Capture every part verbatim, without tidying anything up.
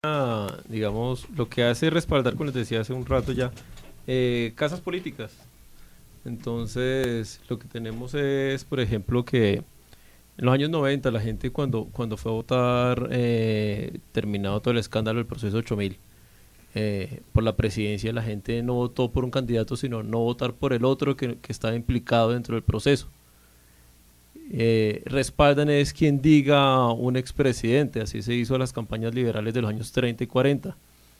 ah, digamos, lo que hace es respaldar, como les decía hace un rato ya, eh, casas políticas. Entonces, lo que tenemos es, por ejemplo, que en los años noventa la gente cuando, cuando fue a votar, eh, terminado todo el escándalo del proceso ocho mil, eh, por la presidencia, la gente no votó por un candidato, sino no votar por el otro que, que estaba implicado dentro del proceso. Eh, respaldan es quien diga un expresidente, así se hizo a las campañas liberales de los años treinta y cuarenta.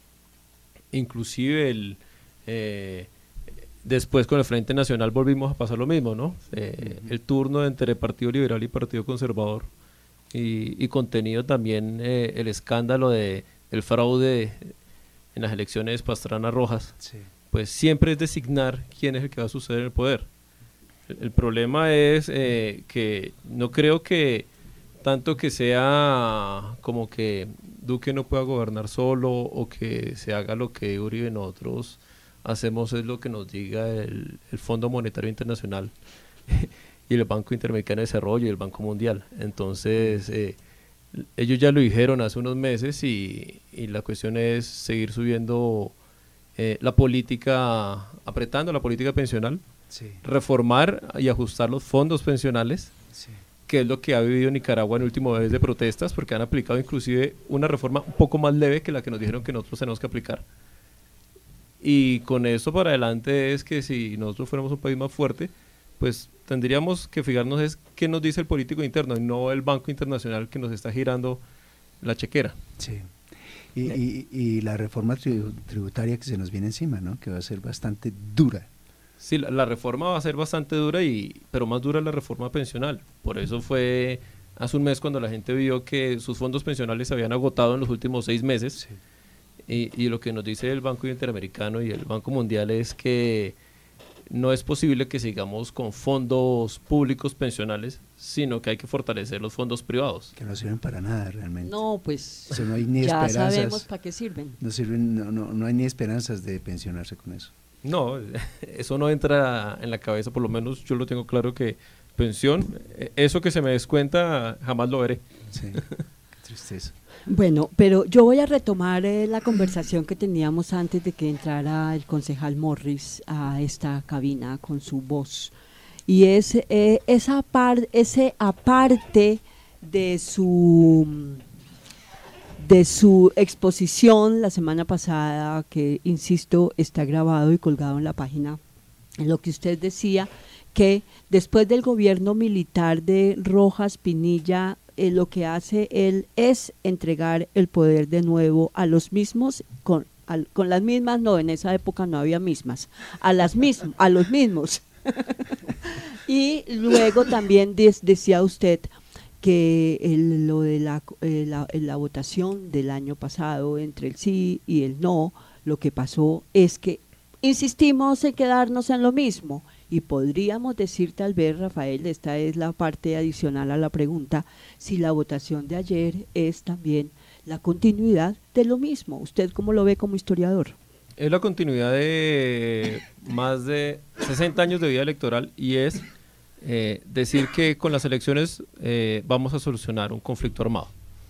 Inclusive el, eh, después con el Frente Nacional volvimos a pasar lo mismo, ¿no? Eh, uh-huh. El turno entre Partido Liberal y Partido Conservador, y, y contenido también eh, el escándalo de el fraude en las elecciones Pastrana Rojas, sí. Pues siempre es designar quién es el que va a suceder en el poder. El, el problema es eh, que no creo que tanto que sea como que Duque no pueda gobernar solo o que se haga lo que Uribe y nosotros hacemos es lo que nos diga el, el Fondo Monetario Internacional y el Banco Interamericano de Desarrollo y el Banco Mundial. Entonces, eh, ellos ya lo dijeron hace unos meses y, y la cuestión es seguir subiendo eh, la política, apretando la política pensional, sí. Reformar y ajustar los fondos pensionales, sí. Que es lo que ha vivido Nicaragua en el último mes de protestas, porque han aplicado inclusive una reforma un poco más leve que la que nos dijeron que nosotros tenemos que aplicar. Y con eso para adelante es que si nosotros fuéramos un país más fuerte, pues tendríamos que fijarnos es qué nos dice el político interno y no el Banco Internacional que nos está girando la chequera. Sí. Y, y, y la reforma tributaria que se nos viene encima, ¿no? Que va a ser bastante dura. Sí, la, la reforma va a ser bastante dura, y pero más dura la reforma pensional. Por eso fue hace un mes cuando la gente vio que sus fondos pensionales se habían agotado en los últimos seis meses. Sí. Y, y lo que nos dice el Banco Interamericano y el Banco Mundial es que no es posible que sigamos con fondos públicos pensionales, sino que hay que fortalecer los fondos privados. Que no sirven para nada realmente. No, pues o sea, no hay ni ya esperanzas, sabemos para qué sirven. No, sirven no, no, no hay ni esperanzas de pensionarse con eso. No, eso no entra en la cabeza, por lo menos yo lo tengo claro que pensión, eso que se me descuenta jamás lo veré. Sí, qué tristeza. Bueno, pero yo voy a retomar eh, la conversación que teníamos antes de que entrara el concejal Morris a esta cabina con su voz, y es eh, esa par, ese aparte de su de su exposición la semana pasada, que insisto está grabado y colgado en la página, en lo que usted decía que después del gobierno militar de Rojas Pinilla, Eh, lo que hace él es entregar el poder de nuevo a los mismos, con, al, con las mismas, no, en esa época no había mismas, a las mismas, a los mismos. Y luego también des, decía usted que el, lo de la, eh, la, la votación del año pasado entre el sí y el no, lo que pasó es que insistimos en quedarnos en lo mismo. Y podríamos decir tal vez, Rafael, esta es la parte adicional a la pregunta, si la votación de ayer es también la continuidad de lo mismo. ¿Usted cómo lo ve como historiador? Es la continuidad de más de sesenta años de vida electoral, y es eh, decir que con las elecciones eh, vamos a solucionar un conflicto armado.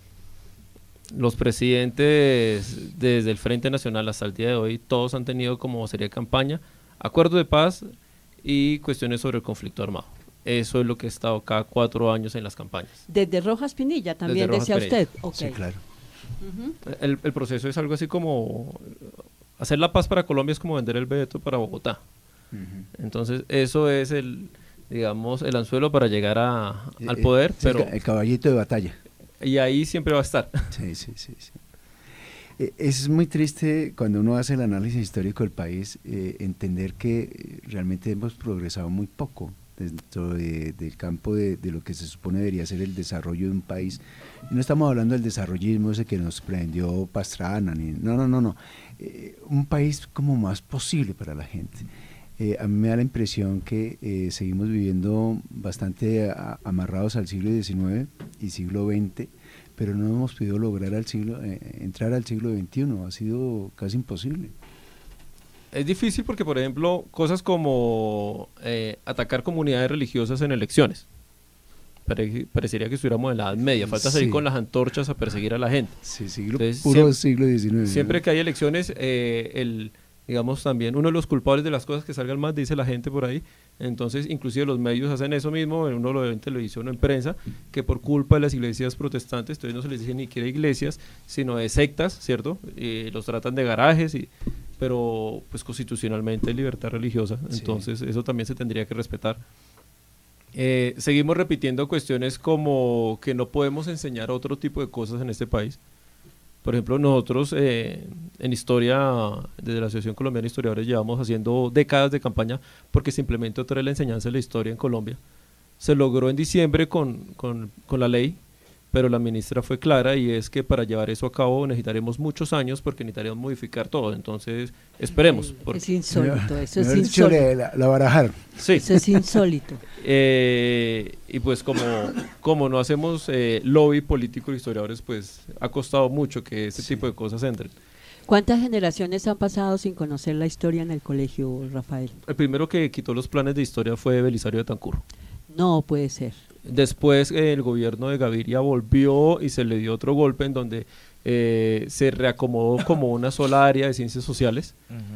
Los presidentes desde el Frente Nacional hasta el día de hoy, todos han tenido como sería campaña acuerdo de paz y cuestiones sobre el conflicto armado. Eso es lo que ha estado cada cuatro años en las campañas. Desde Rojas Pinilla también Rojas decía Pinilla. Usted. Okay. Sí, claro. Uh-huh. el, el proceso es algo así como hacer la paz para Colombia es como vender el veto para Bogotá. Uh-huh. Entonces eso es el, digamos, el anzuelo para llegar a, eh, al poder. Eh, pero el, el caballito de batalla. Y ahí siempre va a estar. Sí, sí, sí, sí. Eh, es muy triste cuando uno hace el análisis histórico del país, eh, entender que realmente hemos progresado muy poco dentro de, del campo de, de lo que se supone debería ser el desarrollo de un país. Y no estamos hablando del desarrollismo ese que nos prendió Pastrana, ni, no, no, no, no. Eh, un país como más posible para la gente. Eh, a mí me da la impresión que eh, seguimos viviendo bastante a, amarrados al siglo diecinueve y siglo veinte, pero no hemos podido lograr al siglo, eh, entrar al siglo veintiuno, ha sido casi imposible. Es difícil porque, por ejemplo, cosas como eh, atacar comunidades religiosas en elecciones, pare, parecería que estuviéramos en la Edad Media, falta Sí. salir con las antorchas a perseguir a la gente. Sí, siglo, Entonces, puro siem- siglo diecinueve. Siempre que hay elecciones, eh, el, digamos también uno de los culpables de las cosas que salgan más, dice la gente por ahí, entonces inclusive los medios hacen eso mismo, uno lo ve en televisión o en prensa, que por culpa de las iglesias protestantes, entonces no se les dice ni siquiera iglesias, sino de sectas, ¿cierto? Y los tratan de garajes, y, pero pues constitucionalmente hay libertad religiosa, Sí. entonces eso también se tendría que respetar. Eh, seguimos repitiendo cuestiones como que no podemos enseñar otro tipo de cosas en este país. Por ejemplo, nosotros eh, en historia, desde la Asociación Colombiana de Historiadores, llevamos haciendo décadas de campaña porque se implementó otra vez la enseñanza de la historia en Colombia. Se logró en diciembre con, con, con la ley, pero la ministra fue clara y es que para llevar eso a cabo necesitaremos muchos años porque necesitaremos modificar todo. Entonces, esperemos. porque- Es insólito, eso es Mejor dicho, insólito. le- la, la barajaron. sí. Eso es insólito. Eh, y pues como, como no hacemos eh, lobby político de historiadores, pues ha costado mucho que este Sí. tipo de cosas entren. ¿Cuántas generaciones han pasado sin conocer la historia en el colegio, Rafael? El primero que quitó los planes de historia fue Belisario de Tancur. No puede ser. Después eh, el gobierno de Gaviria volvió y se le dio otro golpe en donde eh, se reacomodó como una sola área de ciencias sociales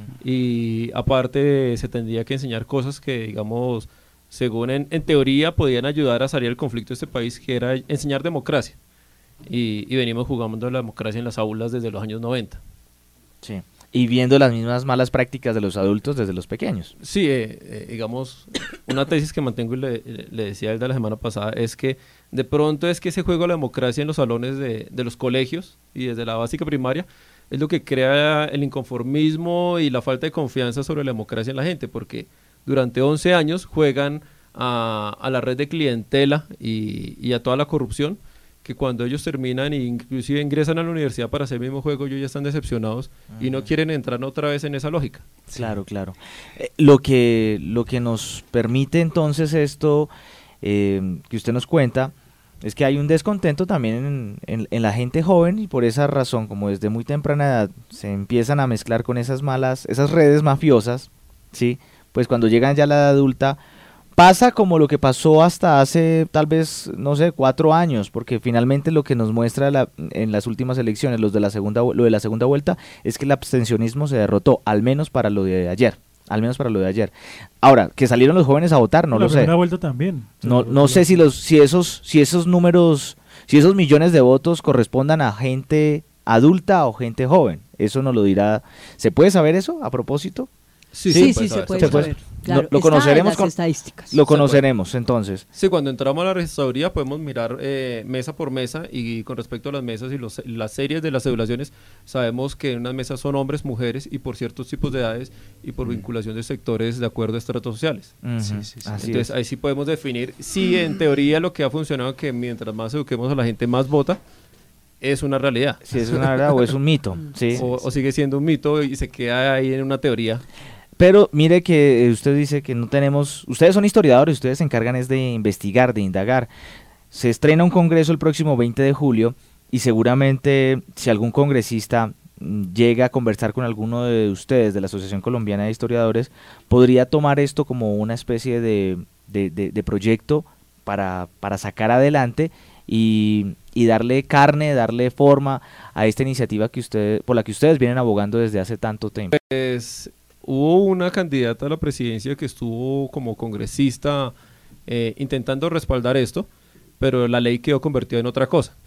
y aparte se tendría que enseñar cosas que, digamos, según en, en teoría podían ayudar a salir del conflicto de este país, que era enseñar democracia. Y, y venimos jugando la democracia en las aulas desde los años noventa. Sí. Y viendo las mismas malas prácticas de los adultos desde los pequeños. Sí, eh, eh, digamos, una tesis que mantengo y le, le decía desde la semana pasada es que de pronto es que ese juego de la democracia en los salones de, de los colegios y desde la básica primaria es lo que crea el inconformismo y la falta de confianza sobre la democracia en la gente, porque durante once años juegan a, a la red de clientela y, y a toda la corrupción, que cuando ellos terminan e inclusive ingresan a la universidad para hacer el mismo juego, ellos ya están decepcionados y no quieren entrar otra vez en esa lógica. Claro, claro. Eh, lo que lo que nos permite entonces esto eh, que usted nos cuenta es que hay un descontento también en, en, en la gente joven y por esa razón, como desde muy temprana edad se empiezan a mezclar con esas malas, esas redes mafiosas, ¿sí? Pues cuando llegan ya a la edad adulta pasa como lo que pasó hasta hace tal vez, no sé, cuatro años, porque finalmente lo que nos muestra la, en las últimas elecciones, los de la segunda, lo de la segunda vuelta, es que el abstencionismo se derrotó, al menos para lo de ayer, al menos para lo de ayer. Ahora, que salieron los jóvenes a votar, no la lo sé. primera vuelta también. No, no sé si los, si esos, si esos números, si esos millones de votos correspondan a gente adulta o gente joven. Eso nos lo dirá. ¿Se puede saber eso a propósito? Sí, se sí, puede se saber, puede se puede- saber. lo- Claro, lo está en conoceremos las con- estadísticas. Lo Se puede. conoceremos entonces. Sí, cuando entramos a la registraduría podemos mirar eh, mesa por mesa y con respecto a las mesas y los, las series de las cedulaciones, sabemos que en unas mesas son hombres, mujeres y por ciertos tipos de edades y por vinculación de sectores de acuerdo a estratos sociales. Ujú, Sí, sí, sí. así Entonces es. ahí sí podemos definir si en teoría lo que ha funcionado es que mientras más eduquemos a la gente más vota, es una realidad. Si es una verdad o es un mito, sí. O, o sigue siendo un mito y se queda ahí en una teoría. Pero mire que eh, usted dice que no tenemos, ustedes son historiadores, ustedes se encargan es de investigar, de indagar. Se estrena un congreso el próximo veinte de julio y seguramente si algún congresista mm, llega a conversar con alguno de ustedes de la Asociación Colombiana de Historiadores, podría tomar esto como una especie de, de, de- de proyecto para, para sacar adelante y, y darle carne, darle forma a esta iniciativa que usted, por la que ustedes vienen abogando desde hace tanto tiempo. Pues, hubo una candidata a la presidencia que estuvo como congresista eh, intentando respaldar esto, pero la ley quedó convertida en otra cosa.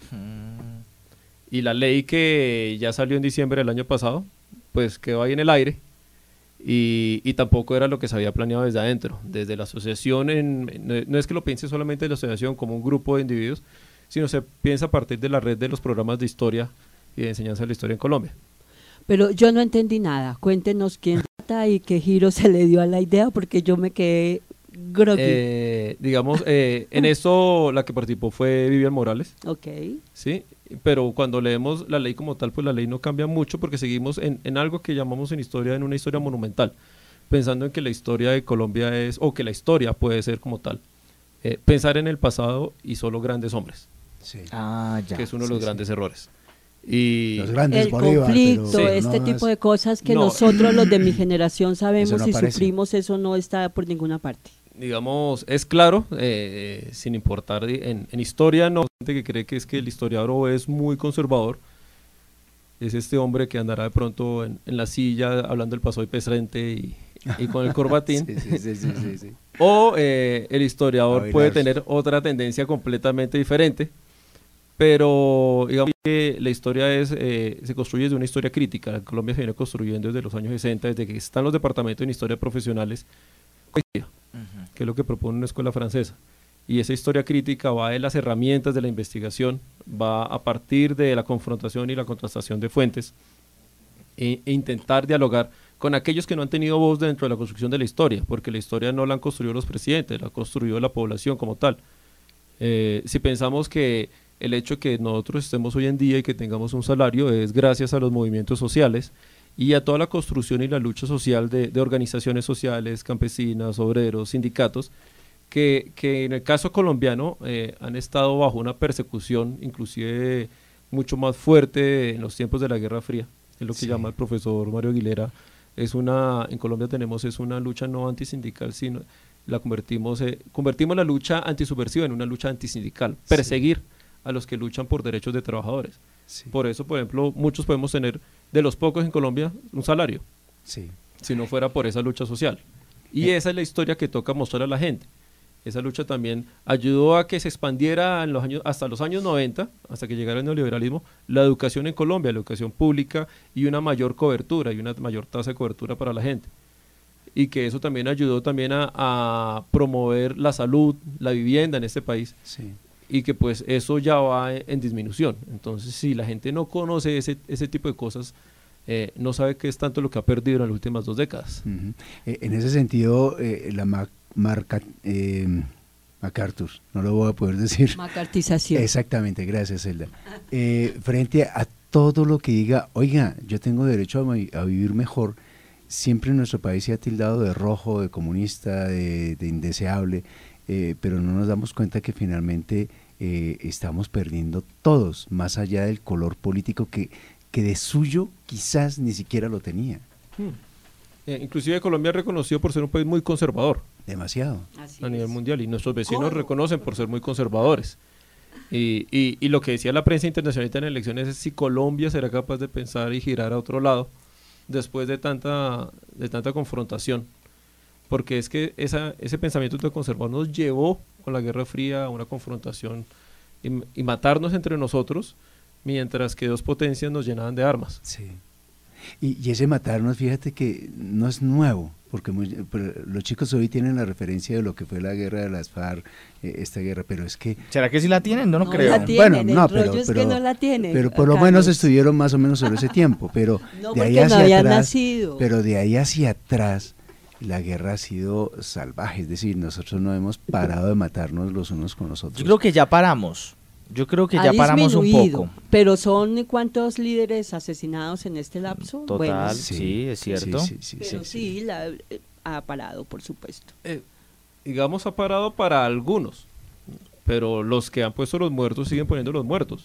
Y la ley que ya salió en diciembre del año pasado, pues quedó ahí en el aire y, y tampoco era lo que se había planeado desde adentro. Desde la asociación, en, no, no es que lo piense solamente la asociación como un grupo de individuos, sino se piensa a partir de la red de los programas de historia y de enseñanza de la historia en Colombia. Pero yo no entendí nada. Cuéntenos quién trata y qué giro se le dio a la idea, porque yo me quedé groggy. Eh, digamos, eh, en esto la que participó fue Vivian Morales, Ok. ¿sí? Pero cuando leemos la ley como tal, pues la ley no cambia mucho porque seguimos en, en algo que llamamos en historia, en una historia monumental, pensando en que la historia de Colombia es, o que la historia puede ser como tal, eh, pensar en el pasado y solo grandes hombres, Sí. Ah, ya. que es uno de sí, los sí. grandes errores. Y Los grandes El Bolívar, conflicto, pero este no tipo es- de cosas que No. nosotros los de mi generación sabemos Eso no y aparece. sufrimos, eso no está por ninguna parte. digamos, es claro, eh, sin importar en, en historia, no hay gente que cree que es que el historiador es muy conservador, es este hombre que andará de pronto en, en la silla hablando del pasado y presente y, y con el corbatín, sí, sí, sí, sí, sí, sí. o eh, el historiador puede tener otra tendencia completamente diferente, pero digamos que la historia es eh, se construye desde una historia crítica. En Colombia se viene construyendo desde los años sesenta, desde que están los departamentos en historia profesionales, que es lo que propone una escuela francesa. Y esa historia crítica va de las herramientas de la investigación, va a partir de la confrontación y la contrastación de fuentes, e, e intentar dialogar con aquellos que no han tenido voz dentro de la construcción de la historia, porque la historia no la han construido los presidentes, la ha construido la población como tal. Eh, si pensamos que el hecho de que nosotros estemos hoy en día y que tengamos un salario es gracias a los movimientos sociales y a toda la construcción y la lucha social de, de organizaciones sociales, campesinas, obreros, sindicatos, que, que en el caso colombiano eh, han estado bajo una persecución inclusive mucho más fuerte en los tiempos de la Guerra Fría, es lo que sí. llama el profesor Mario Aguilera. Es una, en Colombia tenemos es una lucha no antisindical, sino la convertimos, eh, convertimos la lucha antisubversiva en una lucha antisindical, perseguir sí. a los que luchan por derechos de trabajadores. Sí. Por eso, por ejemplo, muchos podemos tener, de los pocos en Colombia, un salario, sí. si no fuera por esa lucha social. Y eh. esa es la historia que toca mostrar a la gente. Esa lucha también ayudó a que se expandiera en los años, hasta los años noventa, hasta que llegara el neoliberalismo, la educación en Colombia, la educación pública y una mayor cobertura y una mayor tasa de cobertura para la gente. Y que eso también ayudó también a, a promover la salud, la vivienda en este país. Sí. Y que pues eso ya va en, en disminución. Entonces, si la gente no conoce ese, ese tipo de cosas, eh, no sabe qué es tanto lo que ha perdido en las últimas dos décadas. Uh-huh. eh, en ese sentido, eh, la ma- marca eh, MacArthur, no lo voy a poder decir. Macartización. Exactamente, gracias, Zelda. Eh, frente a todo lo que diga, oiga, yo tengo derecho a, a vivir mejor, siempre en nuestro país se ha tildado de rojo, de comunista, de, de indeseable, eh, pero no nos damos cuenta que finalmente eh, estamos perdiendo todos, más allá del color político que, que de suyo quizás ni siquiera lo tenía. Hmm. Eh, inclusive Colombia es reconocido por ser un país muy conservador. Demasiado. Así a es. nivel mundial, y nuestros vecinos ¿Cómo? reconocen por ser muy conservadores. Y, y, y lo que decía la prensa internacional en elecciones es si Colombia será capaz de pensar y girar a otro lado después de tanta, de tanta confrontación. Porque es que esa, ese pensamiento de conservador nos llevó con la Guerra Fría a una confrontación y, y matarnos entre nosotros, mientras que dos potencias nos llenaban de armas. Sí. Y, y ese matarnos, fíjate que no es nuevo, porque muy, los chicos hoy tienen la referencia de lo que fue la guerra de las FARC, eh, esta guerra, pero es que... ¿Será que sí la tienen? No, no, no creo. La tienen, bueno, no, el pero, rollo es pero, que no la tienen, pero por lo Carlos. menos estuvieron más o menos sobre ese tiempo, pero no, de ahí no hacia habían atrás, nacido. pero de ahí hacia atrás la guerra ha sido salvaje, es decir, nosotros no hemos parado de matarnos los unos con los otros. Yo creo que ya paramos. Yo creo que ha ya paramos un poco. Pero ¿son cuántos líderes asesinados en este lapso? Total, bueno, sí, sí, es cierto. Sí, sí, sí, pero sí, sí, sí. La, eh, ha parado, por supuesto. Eh, digamos, ha parado para algunos, pero los que han puesto los muertos siguen poniendo los muertos.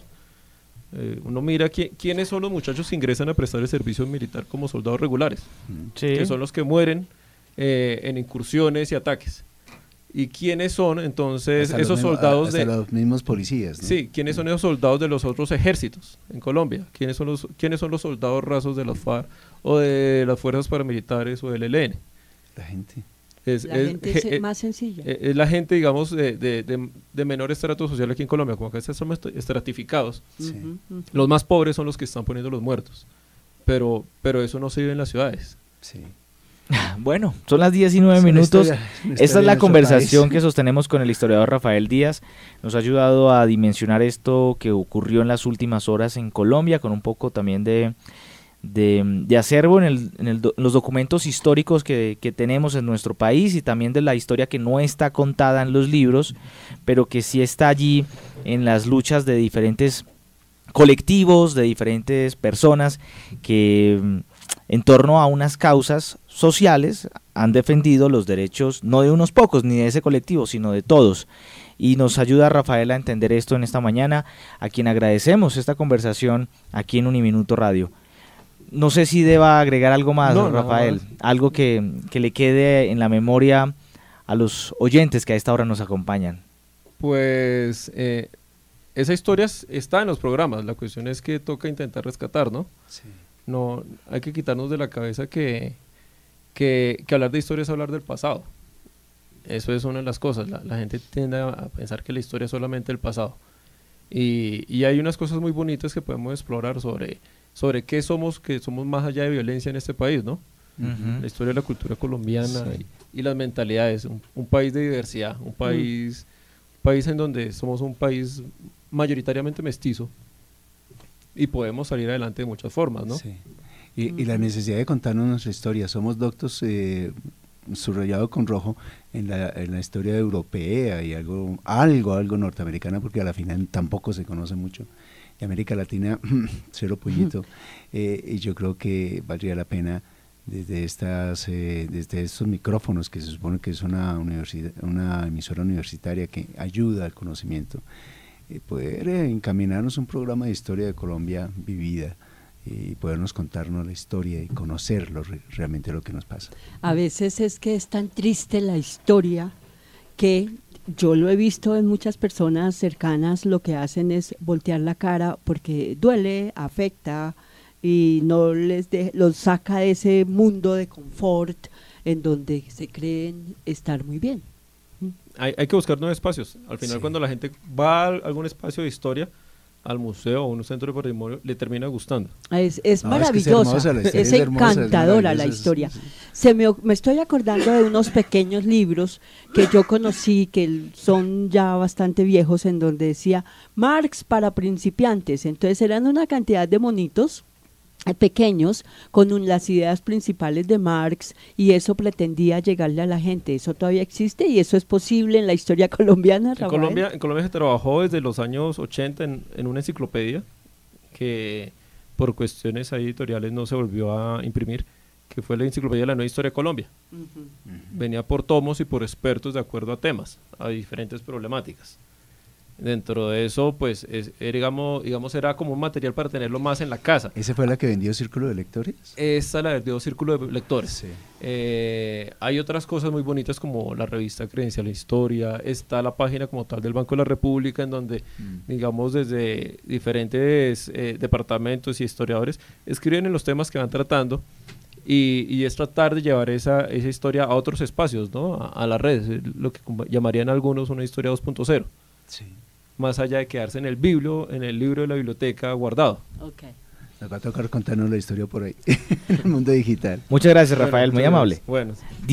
Eh, uno mira qui- quiénes son los muchachos que ingresan a prestar el servicio militar como soldados regulares, Sí. que son los que mueren eh, en incursiones y ataques. ¿Y quiénes son entonces Hasta esos los mismos, soldados hasta de los mismos policías, ¿no? Sí, ¿quiénes son esos soldados de los otros ejércitos en Colombia? ¿Quiénes son los quiénes son los soldados rasos de las FARC o de las fuerzas paramilitares o del E L N? La gente. Es, La es- gente es je- más sencilla. eh, es la gente, digamos, de, de, de, de menor estrato social aquí en Colombia, como acá están estratificados. Sí. Ujú, ujú. Los más pobres son los que están poniendo los muertos, pero, pero eso no se vive en las ciudades. Sí. Bueno, son las diecinueve Es una minutos. historia- una Esta historia es de la nuestro conversación país. que sostenemos con el historiador Rafael Díaz. Nos ha ayudado a dimensionar esto que ocurrió en las últimas horas en Colombia, con un poco también de, de, de acervo en, el, en el do- los documentos históricos que, que tenemos en nuestro país y también de la historia que no está contada en los libros, pero que sí está allí en las luchas de diferentes colectivos, de diferentes personas que mm, en torno a unas causas sociales han defendido los derechos no de unos pocos ni de ese colectivo, sino de todos. Y nos ayuda Rafael a entender esto en esta mañana, a quien agradecemos esta conversación aquí en Uniminuto Radio. No sé si deba agregar algo más, No, nada Rafael, más. algo que, que le quede en la memoria a los oyentes que a esta hora nos acompañan? Pues eh, esa historia está en los programas, la cuestión es que toca intentar rescatar, ¿no? Sí. No, hay que quitarnos de la cabeza que, que, que hablar de historia es hablar del pasado. Eso es una de las cosas, la, la gente tiende a pensar que la historia es solamente el pasado. Y, y hay unas cosas muy bonitas que podemos explorar sobre, sobre qué somos, que somos más allá de violencia en este país, ¿no? Uh-huh. La historia de la cultura colombiana Sí. y, y las mentalidades, un, un país de diversidad, un país, un país en donde somos un país mayoritariamente mestizo y podemos salir adelante de muchas formas, ¿no? Sí. Y, y la necesidad de contarnos nuestra historia. Somos doctos eh, subrayado con rojo en la, en la historia europea y algo, algo, algo norteamericana, porque a la final tampoco se conoce mucho. Y América Latina, cero puñito. Eh, y yo creo que valdría la pena desde estas, eh, desde estos micrófonos, que se supone que es una universidad, una emisora universitaria que ayuda al conocimiento, eh, poder eh, encaminarnos un programa de historia de Colombia vivida, y podernos contarnos la historia y conocer lo, realmente lo que nos pasa. A veces es que es tan triste la historia que yo lo he visto en muchas personas cercanas, lo que hacen es voltear la cara porque duele, afecta y no les de, los saca de ese mundo de confort en donde se creen estar muy bien. Hay, hay que buscar nuevos espacios. Al final, Sí. cuando la gente va a algún espacio de historia, al museo o a un centro de patrimonio, le termina gustando. Es, es No, es que es maravillosa, hermosa, la historia es es hermosa, es encantadora la maravillosa, historia. sí, sí. Se me, me estoy acordando de unos pequeños libros que yo conocí, que son ya bastante viejos, en donde decía Marx para principiantes. Entonces eran una cantidad de monitos eh, pequeños con un, las ideas principales de Marx, y eso pretendía llegarle a la gente. Eso todavía existe y eso es posible en la historia colombiana, En Rafael. Colombia, en Colombia se trabajó desde los años ochenta en, en una enciclopedia que por cuestiones editoriales no se volvió a imprimir, que fue la enciclopedia de la Nueva Historia de Colombia. Ujú. Venía por tomos y por expertos de acuerdo a temas, a diferentes problemáticas. Dentro de eso, pues, es, eh, digamos, digamos, era como un material para tenerlo más en la casa. ¿Esa fue la que vendió Círculo de Lectores? Esta la dio Círculo de Lectores. Sí. Eh, hay otras cosas muy bonitas como la revista Credencial de Historia, está la página como tal del Banco de la República, en donde, Mm. digamos, desde diferentes eh, departamentos y historiadores escriben en los temas que van tratando, y, y es tratar de llevar esa, esa historia a otros espacios, ¿no? A, a las redes, lo que como llamarían algunos una historia dos punto cero, Sí. más allá de quedarse en el biblio, en el libro de la biblioteca guardado. Okay. Nos va a tocar contarnos la historia por ahí, en el mundo digital. Muchas gracias, Bueno, Rafael, muy muchas amable. gracias. Bueno.